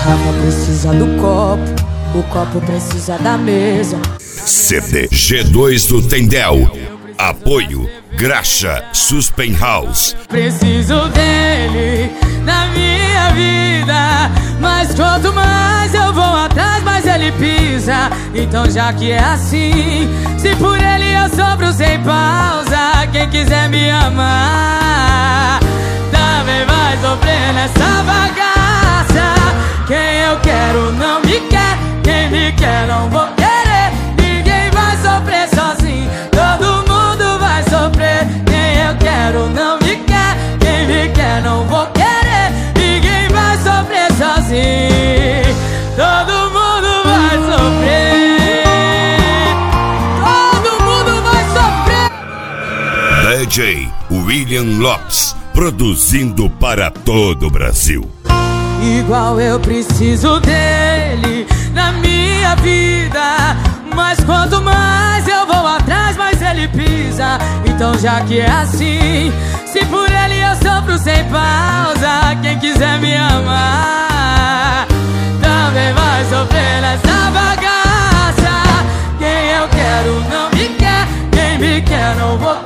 garrafa precisa do copo, o copo precisa da mesa. CD G2 do Tendel. Apoio Graxa Suspenhouse. Preciso dele na minha vida, mas quanto mais eu vou atrás, mais ele pisa. Então já que é assim, se por ele eu sofro sem pausa, quem quiser me amar também vai sofrer nessa bagaça. Quem eu quero não me quer, quem me quer não vou querer. Ninguém vai sofrer sozinho, todo mundo vai sofrer. Quem eu quero não me quer, quem me quer não vou querer. Ninguém vai sofrer sozinho, todo mundo vai sofrer. Todo mundo vai sofrer. DJ William Lopes, produzindo para todo o Brasil. Igual eu preciso dele na minha vida, mas quanto mais eu vou atrás, mais ele pisa. Então já que é assim, se por ele eu sofro sem pausa, quem quiser me amar também vai sofrer nessa bagaça. Quem eu quero não me quer, quem me quer não vou